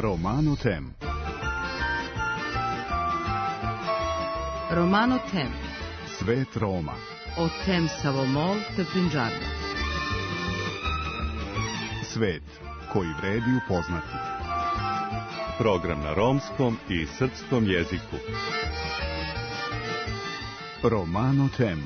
Romano Tem. Romano Tem. Svet Roma. O tem Savomol te Punjabia. Svet koji vredi upoznati. Program na romskom i srpskom jeziku. Romano Tem.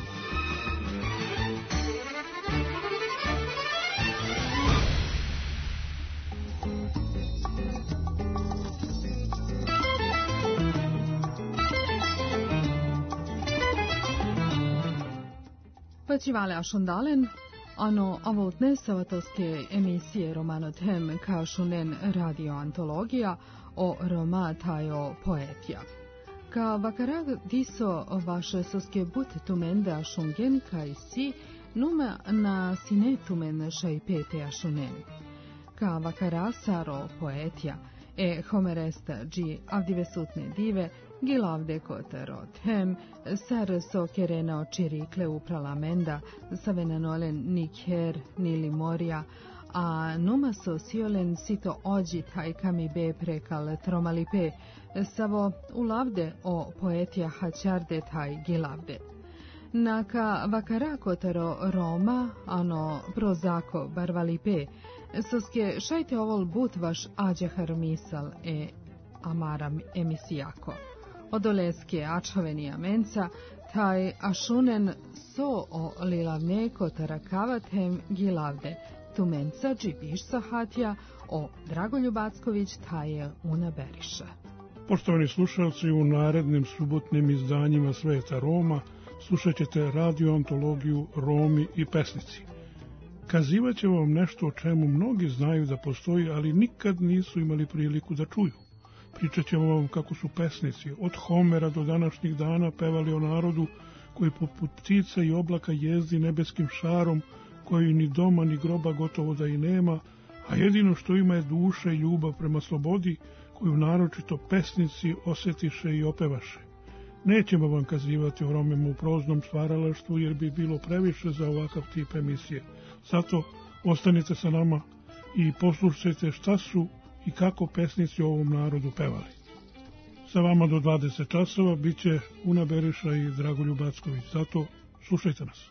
Почивали Ашондален, ano avotne savatoske emisije Romano Tem kašunen radioantologija o Roma tajo poetija. Ka vakarag diso vaše soske but tumende ašungen kaj si numa na sine tumen šajpete ašunen. Ka vakara saro poetija e homeresta gi avdivesutne dive gilavde kotero tem, sar so kerena čirikle u pralamenda, savenanolen nikher nili morja, a numa so siolen sito ođi taj kami be prekal tromalipe, savo ulavde o poetija hačarde taj gilavde. Naka vakara kotero Roma, ano prozako barvalipe, soske šajte ovol but vaš ađehar misal e amaram emisijako. Odoleske ačhovenija menca, taj ašunen so o lilavne kotarakavatem gilavde, tu menca džibiš sahatja o Dragoljub Backović taje una beriša. Poštovani slušalci, u narednim subotnim izdanjima Sveta Roma slušat ćete radioantologiju Romi i pesnici. Kazivat će vam nešto o čemu mnogi znaju da postoji, ali nikad nisu imali priliku da čuju. Pričat ćemo vam kako su pesnici od Homera do današnjih dana pevali o narodu koji poput ptica i oblaka jezdi nebeskim šarom, koji ni doma ni groba gotovo da i nema, a jedino što ima je duša i ljubav prema slobodi, koju naročito pesnici osjetiše i opevaše. Nećemo vam kazivati o Romima u proznom stvaralaštvu, jer bi bilo previše za ovakav tip emisije. Zato ostanite sa nama i poslušajte šta su i kako pesnici o ovom narodu pevali. Sa vama do 20 časova bit će Una Beriša i Dragoljub Backović. Zato slušajte nas.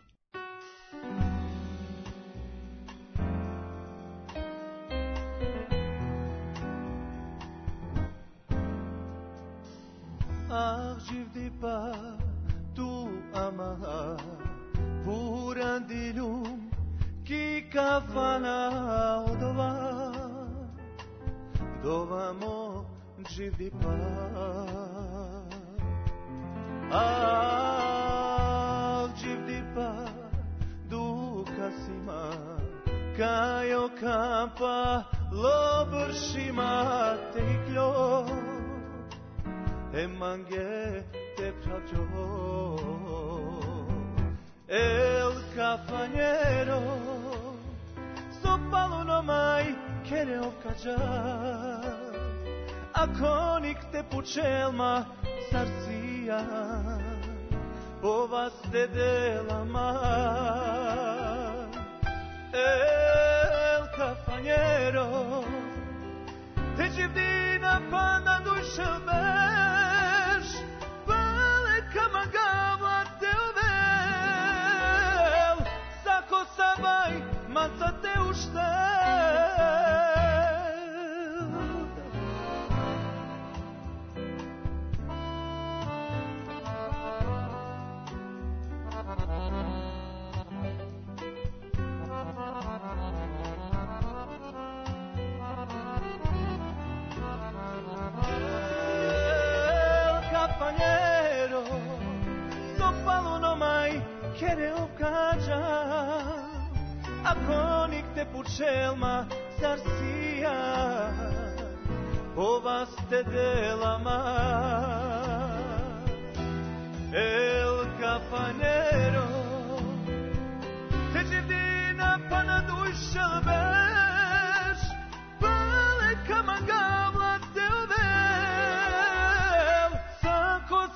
Ah, živdi pa tu ama purandilum ki kafana odova dovamo živdi pa ah živdi pa duka sima kajo kampa lobršima tekljo emange te prađo el cafanero sopalo no mai kere okađa akonik te pučelma sarcija povas te delama el cafanero te živdina panda dušel veš pale kamagava te uvel sako sabaj maca te uštel Cafanero, sopalo no mai kere okađa, akonik te pučelma sarcija, povas te delama. El cafanero, te živdina pa na dušel veš, pale kamagavla te uvel, sako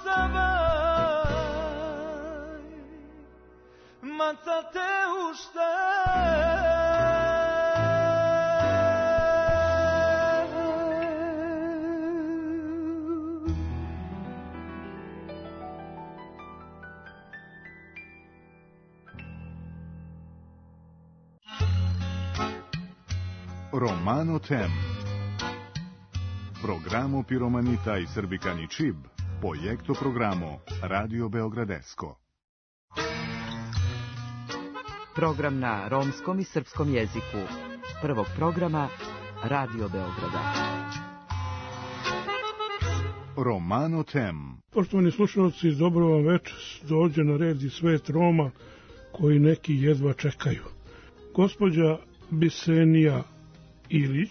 savaj, manca te uštel. Romano Tem. Programo Piromanita i Srbikani Čib, projekto programo Radio Beogradesko. Program na romskom i srpskom jeziku. Prvog programa Radio Beograda. Romano Tem. Poštovani slušalci, dobro vam večer, dođe na red i svet Roma koji neki jedva čekaju. Gospođa Bisenija Ilić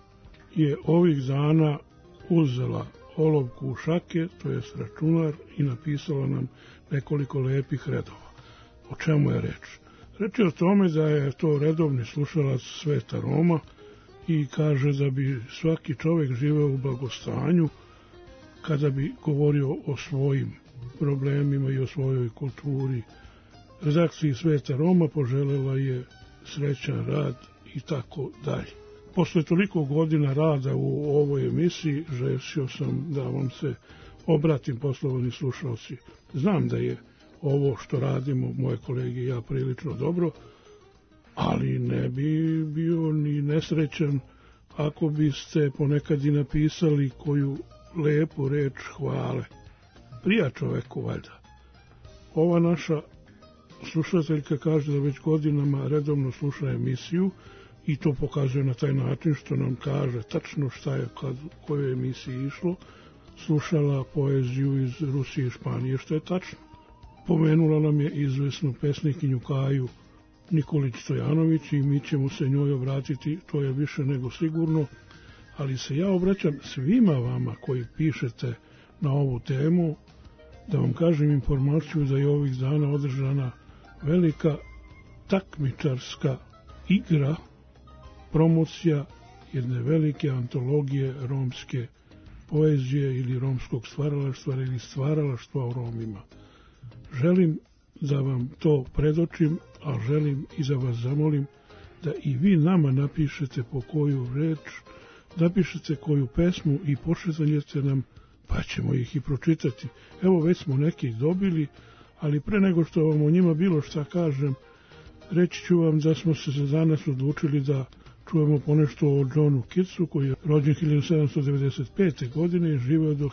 je ovih dana uzela olovku u šake, to jest računar, i napisala nam nekoliko lepih redova. O čemu je reč? Reč je o tome da je to redovni slušalac sveta Roma i kaže da bi svaki čovjek živeo u blagostanju kada bi govorio o svojim problemima i o svojoj kulturi. Redakciji sveta Roma poželjela je srećan rad i tako dalje. Posle toliko godina rada u ovoj emisiji, želio sam da vam se obratim, poštovani slušalci. Znam da je ovo što radimo, moje kolege i ja, prilično dobro, ali ne bi bio ni nesrećan ako biste ponekad i napisali koju lepu reč hvale. Prija čoveku, valjda. Ova naša slušateljka kaže da već godinama redovno sluša emisiju i to pokazuje na taj način što nam kaže tačno šta je kad u kojoj emisiji išlo. Slušala poeziju iz Rusije i Španije, što je tačno. Pomenula nam je izvesnu pesnikinju Kaju Nikolić Stojanović i mi ćemo se njoj obratiti, to je više nego sigurno, ali se ja obraćam svima vama koji pišete na ovu temu, da vam kažem informaciju da je ovih dana održana velika takmičarska igra, promocija jedne velike antologije romske poezije ili romskog stvaralaštva ili stvaralaštva o Romima. Želim da vam to predočim, a želim i da vas zamolim da i vi nama napišete po koju reč, napišete koju pesmu i pošaljete nam, pa ćemo ih i pročitati. Evo, već smo neki dobili, ali pre nego što vam o njima bilo šta kažem, reći ću vam da smo se danas odlučili da čujemo ponešto o Johnu Keatsu, koji je rođen 1795. godine i živeo do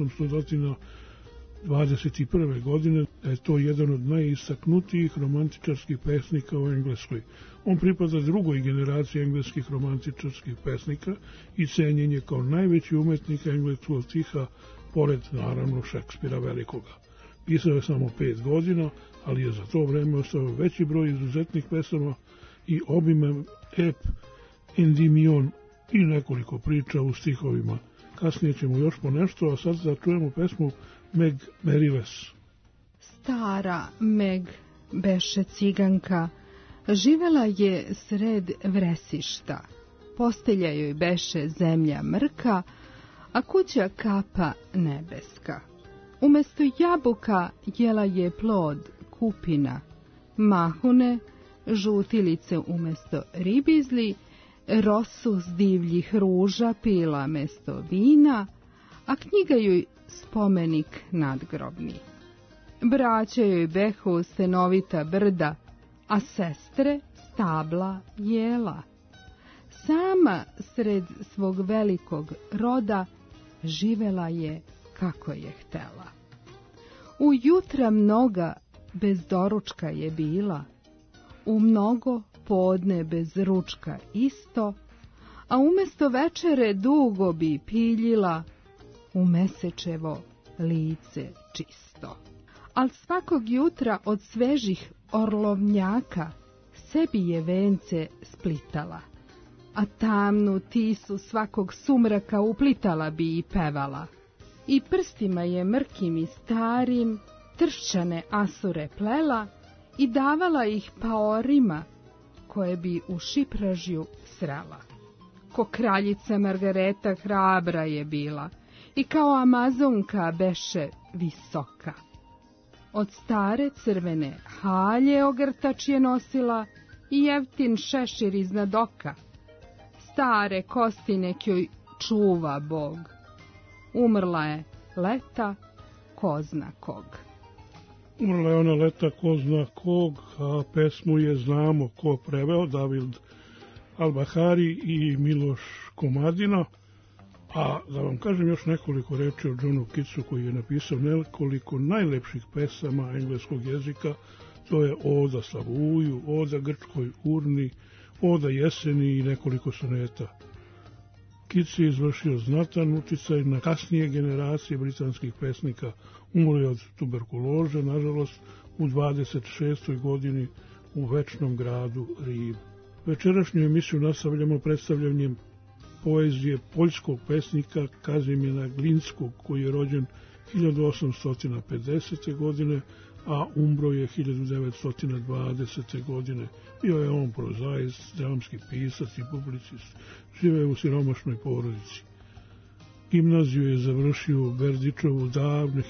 1821. godine, da je to jedan od najistaknutijih romantičarskih pesnika u Engleskoj. On pripada drugoj generaciji engleskih romantičarskih pesnika i cenjen je kao najveći umetnik engleskog stiha, pored, naravno, Šekspira velikoga. Pisao je samo 5 godina, ali je za to vreme ostao veći broj izuzetnih pesama i obiman ep Endymion i nekoliko priča u stihovima. Kasnije ćemo još po nešto, a sad da čujemo pesmu Meg Merriles. Stara Meg beše ciganka, živela je sred vresišta. Postelja joj beše zemlja mrka, a kuća kapa nebeska. Umesto jabuka jela je plod kupina, mahune, žutilice umesto ribizli, rosu s divljih ruža pila mesto vina, a knjiga joj spomenik nadgrobni. Braća joj behu stenovita brda, a sestre stabla jela. Sama sred svog velikog roda živela je kako je htela. U jutra mnoga bez doručka je bila, u mnogo podne bez ručka isto, a umesto večere dugo bi piljila u mesečevo lice čisto. Al svakog jutra od svežih orlovnjaka sebi je vence splitala, a tamnu tisu svakog sumraka uplitala bi i pevala. I prstima je mrkim i starim tršćane asure plela i davala ih paorima koje bi u šipražju srela. Ko kraljica Margareta hrabra je bila i kao Amazonka beše visoka. Od stare crvene halje ogrtač je nosila i jeftin šešir iznad oka. Stare kosti nek joj čuva Bog. Umrla je leta ko zna kog. Umrla je ona leta ko zna kog, a pesmu je znamo ko preveo, David Al-Bahari i Miloš Komadina. A da vam kažem još nekoliko reči o Johnu Keatsu, koji je napisao nekoliko najlepših pesama engleskog jezika. To je Oda Slavuju, Oda Grčkoj urni, Oda jeseni i nekoliko soneta. Keats je izvršio znatan uticaj na kasnije generacije britanskih pesnika. Umro je od tuberkuloze, nažalost, u 26. godini u večnom gradu Rimu. Večerašnju emisiju nastavljamo predstavljanjem poezije poljskog pesnika Kazimira Glinskog, koji je rođen 1850. godine, a umro je 1920. godine. Bio je on prozaist, dramski pisac i publicist. Žive u siromašnoj porodici. Gimnaziju je završio u Berdičevu davne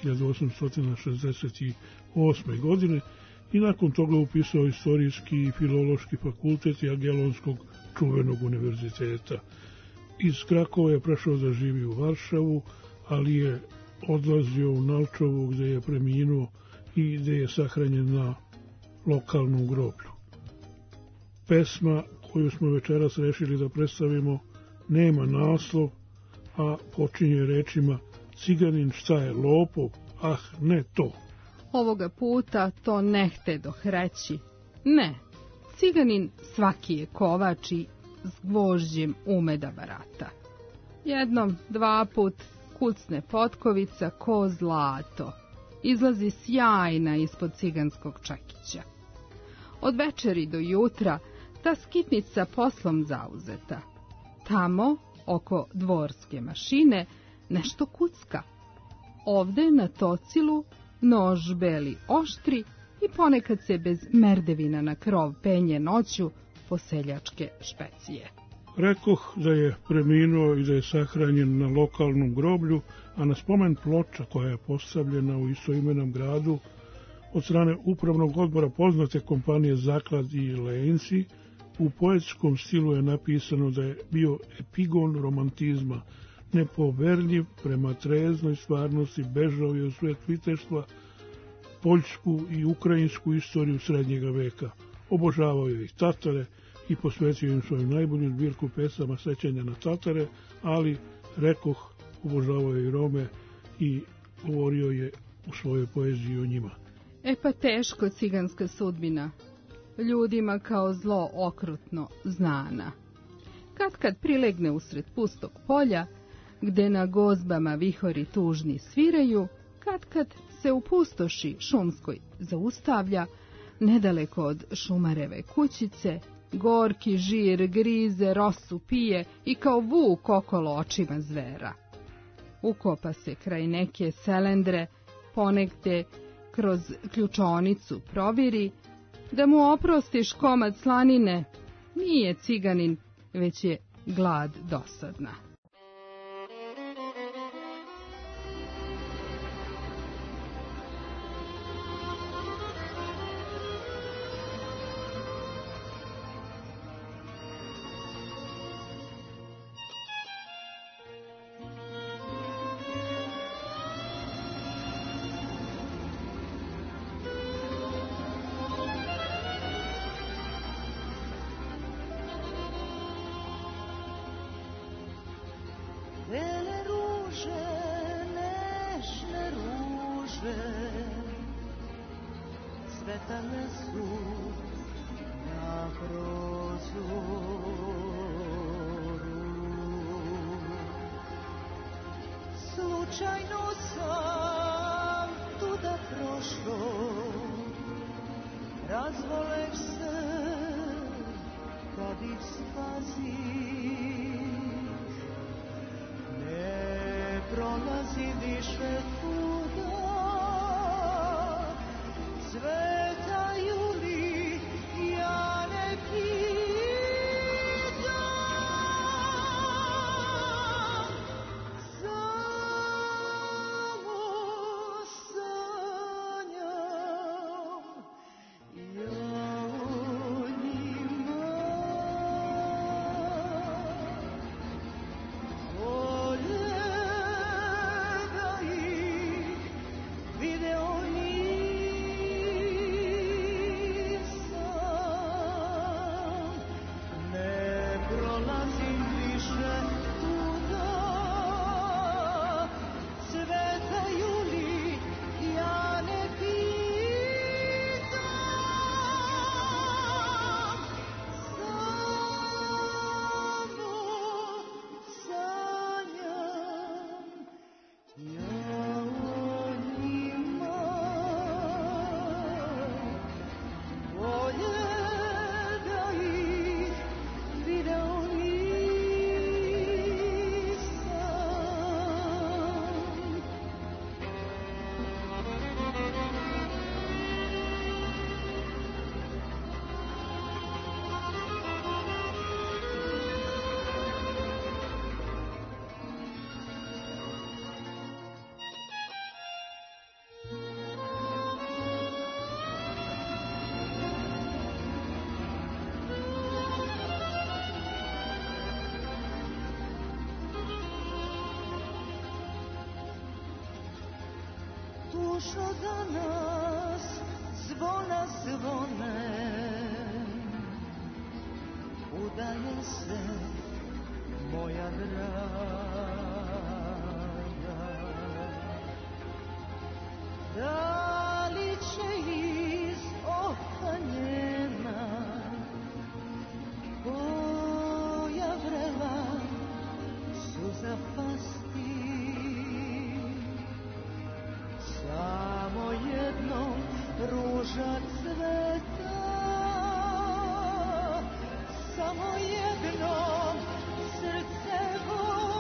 1868. godine i nakon toga upisao istorijski i filološki fakultet Jagelonskog čuvenog univerziteta. Iz Krakova je prešao da živi u Varšavu, ali je odlazio u Nalčovu gde je preminuo i gde je sahranjen na lokalnom groblju. Pesma koju smo večeras rešili da predstavimo nema naslov, a počinje rečima: ciganin šta je lopov, ah ne to. Ovoga puta to ne htedoh reći. Ne, ciganin svaki je kovač i s gvožđem ume da barata. Jednom, dva put kucne potkovica ko zlato. Izlazi sjajna ispod ciganskog čekića. Od večeri do jutra ta skitnica poslom zauzeta. Tamo, oko dvorske mašine, nešto kucka. Ovde na tocilu nož beli oštri i ponekad se bez merdevina na krov penje noću po seljačke špecije. Rekoh da je preminuo i da je sahranjen na lokalnom groblju, a na spomen ploča koja je postavljena u istoimenom gradu od strane upravnog odbora poznate kompanije Zaklad i Lenci, u poetskom stilu je napisano da je bio epigon romantizma, nepoverljiv prema treznoj stvarnosti, bežao je u svet viteštva, poljsku i ukrajinsku istoriju srednjega veka. Obožavao je ih Tatare i posvetio im svoju najbolju zbirku pesama sećanja na Tatare, ali, rekoh, obožavao je i Rome i govorio je u svojoj poeziji o njima. E pa teško ciganska sudbina, ljudima kao zlo okrutno znana. Kad prilegne usred pustog polja, gde na gozbama vihori tužni sviraju, kad se u pustoši šumskoj zaustavlja, nedaleko od šumareve kućice, gorki žir grize, rosu pije i kao vuk okolo očima zvera. Ukopa se kraj neke selendre, ponegde kroz ključonicu proviri, da mu oprostiš komad slanine, nije ciganin, već je glad dosadna. Slučajno sam tuda prošlo, razvoleš se kad ih spaziš, ne prolazi više tuda, cvetaju li ja ne pitam, dušo danas zvona zvone, udaje se moja draga. Da li će iz oka njena koja vrela suza pasti, samo jednom ruža cveta, samo jednom srce voli.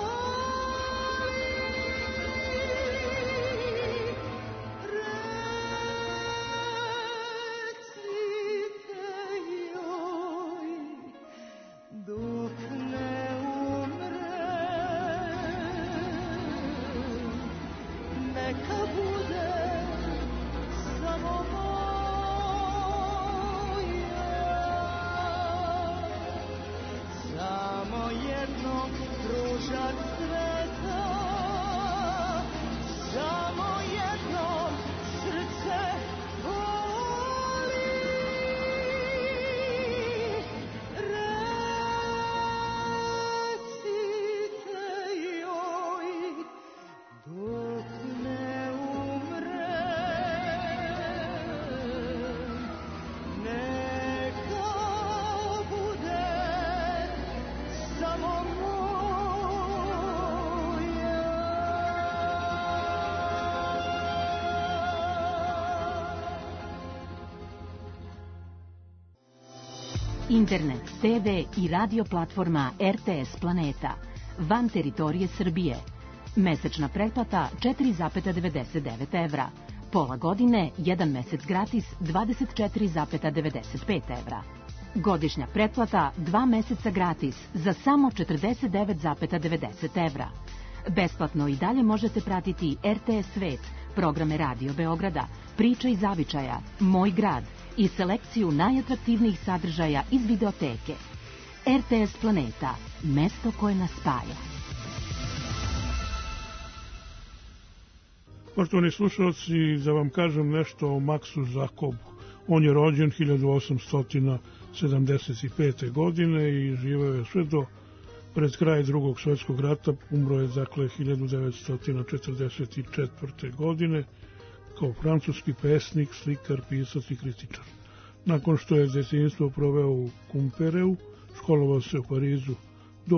Internet, TV i radio platforma RTS Planeta. Van teritorije Srbije. Mesečna pretplata 4,99 evra. Pola godine, 1 mesec gratis 24,95 evra. Godišnja pretplata 2 meseca gratis za samo 49,90 evra. Besplatno i dalje možete pratiti RTS Svet, programe Radio Beograda, Priče i zavičaja, Moj grad i selekciju najatraktivnijih sadržaja iz videoteke. RTS Planeta, mesto koje nas spaja. Poštovani slušalci, da vam kažem nešto o Maksu Žakobu. On je rođen 1875. godine i živeo je sve do pred kraj Drugog svjetskog rata. Umro je dakle 1944. godine kao francuski pesnik, slikar, pisac i kritičar. Nakon što je detinjstvo proveo u Kumpereu, školovao se u Parizu do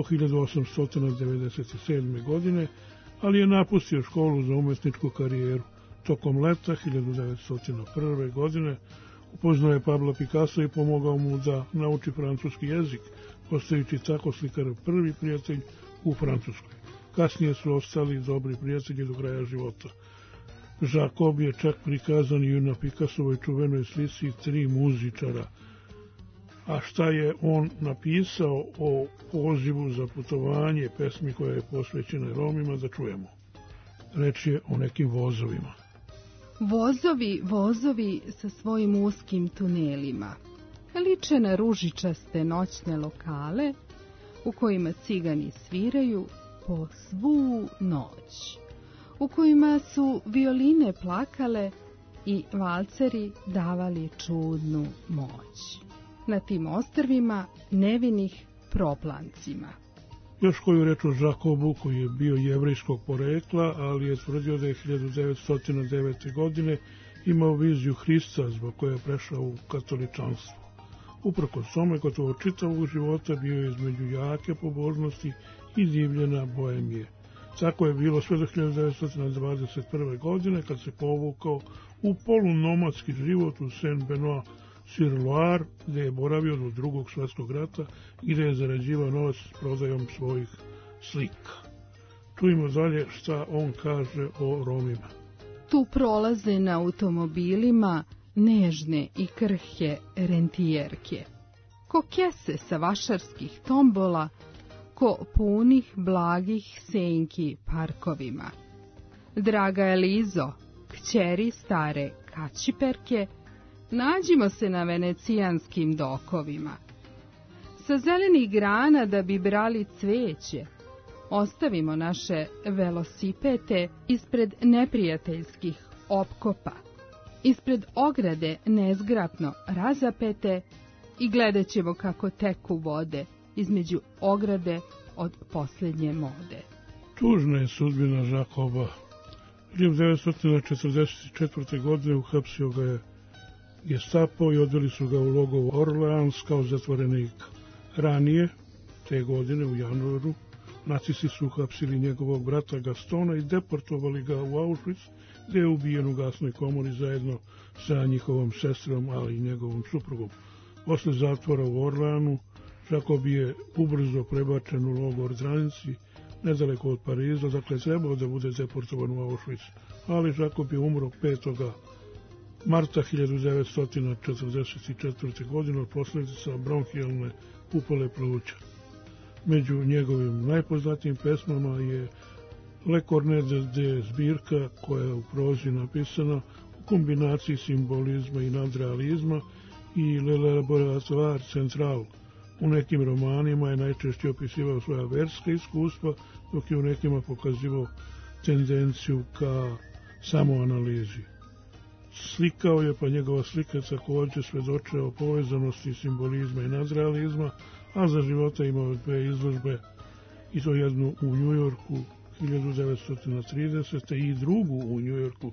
1897. godine, ali je napustio školu za umetničku karijeru. Tokom leta 1901. godine upoznao je Pabla Picasso i pomogao mu da nauči francuski jezik, postajući tako slikarov prvi prijatelj u Francuskoj. Kasnije su ostali dobri prijatelji do kraja života. Žakob je čak prikazan i na Picassovoj čuvenoj slici Tri muzičara. A šta je on napisao o pozivu za putovanje, pesmi koja je posvećena Romima, da čujemo. Reč je o nekim vozovima. Vozovi, vozovi sa svojim uskim tunelima liče na ružičaste noćne lokale u kojima cigani sviraju po svu noć, u kojima su violine plakale i valceri davali čudnu moć. Na tim ostrvima nevinih proplancima. Još koju reč o Žakobu, koji je bio jevrejskog porekla, ali je tvrdio da je 1909. godine imao viziju Hrista, zbog koje je prešao u katoličanstvo. Uprkos tome, gotovo čitavog života bio je između jake pobožnosti i divljena boemije. Tako je bilo sve do 1921. godine, kad se povukao u polunomadski život u Saint-Benoît-sur-Loire, gde je boravio do Drugog svjetskog rata i gde je zarađivao novac s prodajom svojih slika. Čujemo dalje šta on kaže o Romima. Tu prolaze na automobilima nežne i krhke rentijerke, ko kese sa vašarskih tombola, ko punih blagih senki parkovima. Draga Elizo, kćeri stare kačiperke, nađimo se na venecijanskim dokovima. Sa zelenih grana da bi brali cveće, ostavimo naše velosipete ispred neprijateljskih opkopa, ispred ograde nezgrapno razapete i gledat ćemo kako teku vode između ograde od posljednje mode. Tužna je sudbina Žakoba. 1944. godine uhapsio ga je Gestapo i odveli su ga u logor Orleans kao zatvorenika. Ranije, te godine u januaru, nacisti su uhapsili njegovog brata Gastona i deportovali ga u Auschwitz, gdje je ubijen u gasnoj komori zajedno sa njihovom sestrom, ali i njegovom suprugom. Posle zatvora u Orleanu, Žakob je ubrzo prebačen u logor Dranci, nedaleko od Pariza, dakle trebao da bude deportovan u Auschwitz, ali Žakob je umro 5. marta 1944. godine od posljedica bronhijalne upale pluća. Među njegovim najpoznatijim pesmama je Le Cornet de zbirka koja je u prozi napisana u kombinaciji simbolizma i nadrealizma i Le Laboratoire Central. U nekim romanima je najčešće opisivao svoja verska iskustva, dok je u nekima pokazivao tendenciju ka samoanalizi. Slikao je, pa njegova slika također svedoče o povezanosti simbolizma i nadrealizma, a za života imao 2 izložbe, i to jednu u Njujorku 1930. i drugu u Njujorku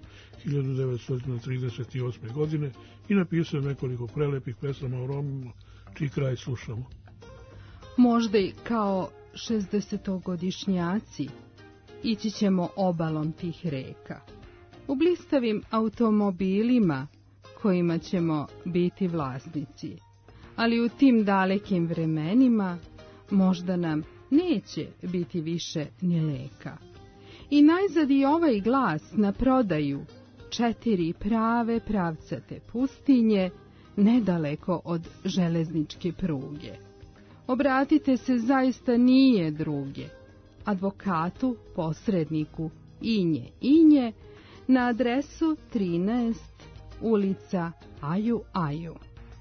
1938. godine i napisao nekoliko prelepih pesama o Romima, čiji kraj slušamo. Možda i kao 60-godišnjaci ići ćemo obalom tih reka, u blistavim automobilima kojima ćemo biti vlasnici, ali u tim dalekim vremenima možda nam neće biti više ni leka. I najzad i ovaj glas na prodaju 4 prave pravcate pustinje nedaleko od železničke pruge. Obratite se, zaista nije druge, advokatu, posredniku Inje, na adresu 13 ulica Aju.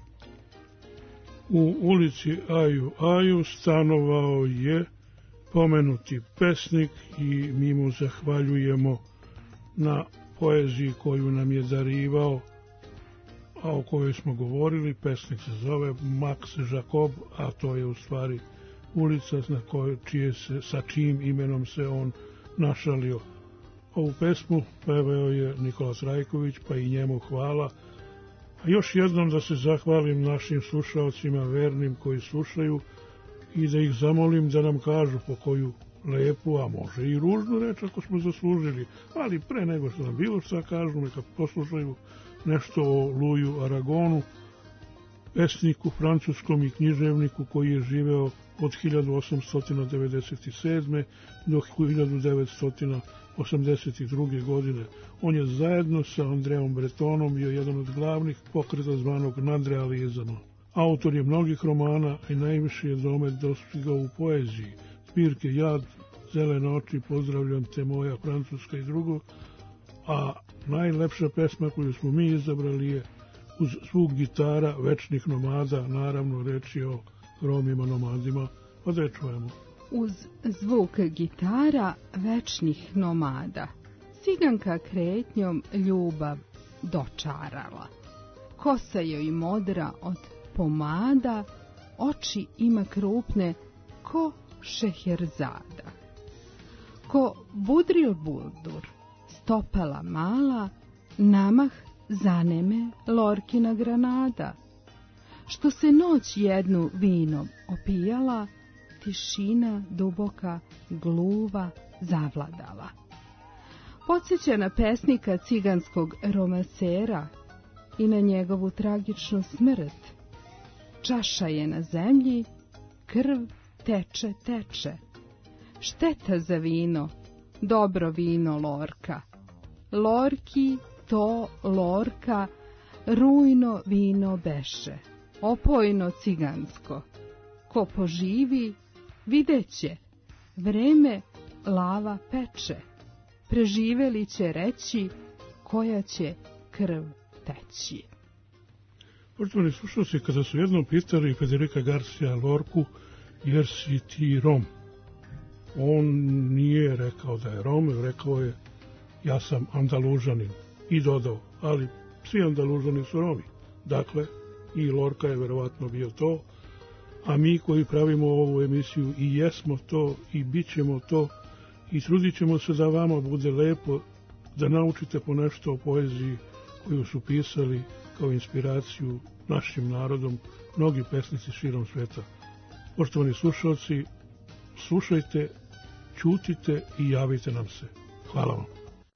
U ulici Aju stanovao je pomenuti pesnik i mi mu zahvaljujemo na poeziji koju nam je darivao, a o kojoj smo govorili. Pesnik se zove Max Žakob, a to je u stvari ulica sa čijim imenom se on našalio. Ovu pesmu pevao je Nikola Trajković, pa i njemu hvala. A još jednom da se zahvalim našim slušalcima vernim koji slušaju i da ih zamolim da nam kažu po koju lepu, a može i ružnu reč ako smo zaslužili, ali pre nego što nam bilo šta kažu, neka poslušaju nešto o Louisu Aragonu, pesniku francuskom i književniku koji je živeo od 1897. do 1982. godine. On je zajedno sa Andreom Bretonom bio jedan od glavnih pokreta zvanog nadrealizama. Autor je mnogih romana i najviše je domet dostigao u poeziji. Zbirke Jad, Zelene oči, Pozdravljam te moja, Francuska i drugo, a najlepša pesma koju smo mi izabrali je Uz zvuk gitara večnih nomada, naravno reč je o Romima nomadima, pa da je čujemo. Uz zvuk gitara večnih nomada, ciganka kretnjom ljubav dočarala. Kosa joj modra od pomada, oči ima krupne ko Šeherzada. Ko Budril Buldur, stopala mala, namah zaneme Lorkina granada. Što se noć jednu vinom opijala, tišina duboka gluva zavladala. Podsjeća na pesnika ciganskog romansera i na njegovu tragičnu smrt. Čaša je na zemlji, krv teče. Šteta za vino, dobro vino Lorka. Lorki to Lorka, rujno vino beše, opojno cigansko. Ko poživi, videće, vreme lava peče. Preživeli će reći, koja će krv teći. Poštovani slušalci, kada su jednom pitali Federica Garcia Lorku, jer si ti Rom? On nije rekao da je Rom, rekao je, ja sam Andalužanin. i dodao, ali svi Andalužani su Romi. Dakle, i Lorca je verovatno bio to, a mi koji pravimo ovu emisiju i jesmo to i bit ćemo to i trudit ćemo se da vama bude lepo, da naučite po nešto o poeziji koju su pisali kao inspiraciju našim narodom mnogi pesnici širom sveta. Poštovani slušalci, slušajte, ćutite i javite nam se. Hvala vam.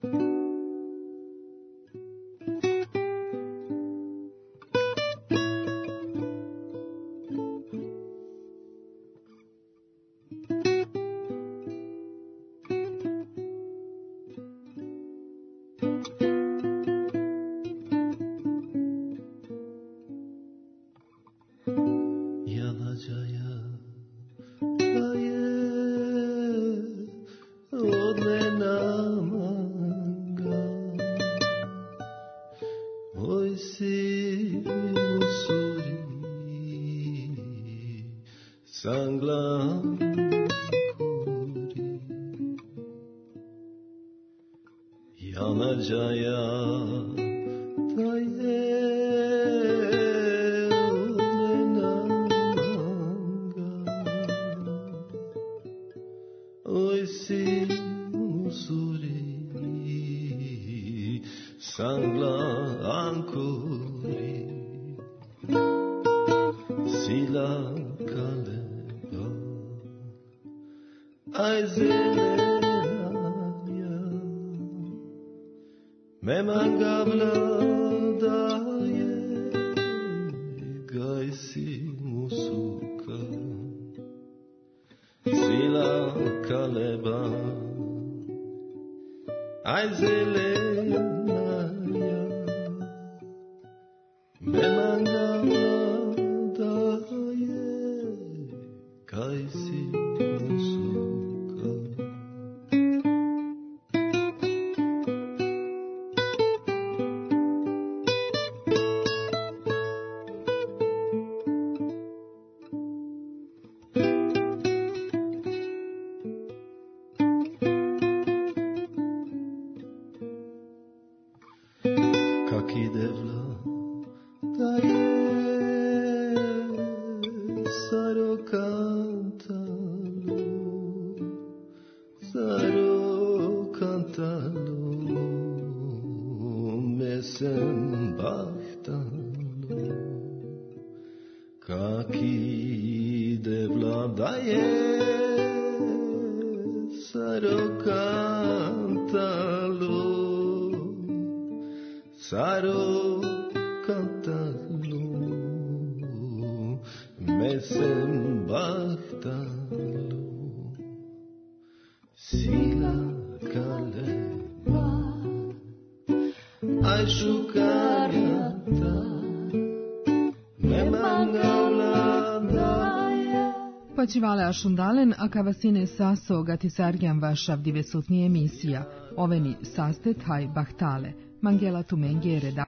Pačivale Ašundalen, a kavasine saso gatisargian vašav divesutni emisija, oveni sastet haj bahtale, Mangela Tumengere da